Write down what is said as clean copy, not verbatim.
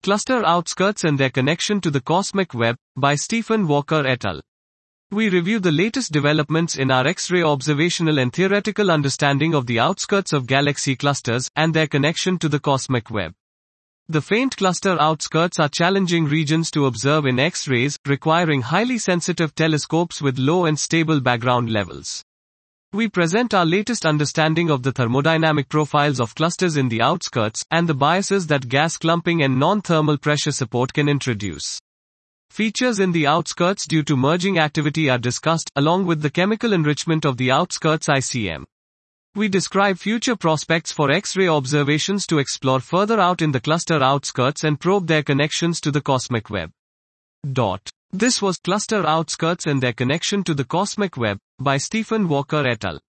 Cluster Outskirts and Their Connection to the Cosmic Web, by Stephen Walker et al. We review the latest developments in our X-ray observational and theoretical understanding of the outskirts of galaxy clusters, and their connection to the cosmic web. The faint cluster outskirts are challenging regions to observe in X-rays, requiring highly sensitive telescopes with low and stable background levels. We present our latest understanding of the thermodynamic profiles of clusters in the outskirts, and the biases that gas clumping and non-thermal pressure support can introduce. Features in the outskirts due to merging activity are discussed, along with the chemical enrichment of the outskirts ICM. We describe future prospects for X-ray observations to explore further out in the cluster outskirts and probe their connections to the cosmic web. This was Cluster Outskirts and Their Connection to the Cosmic Web, by Stephen Walker et al.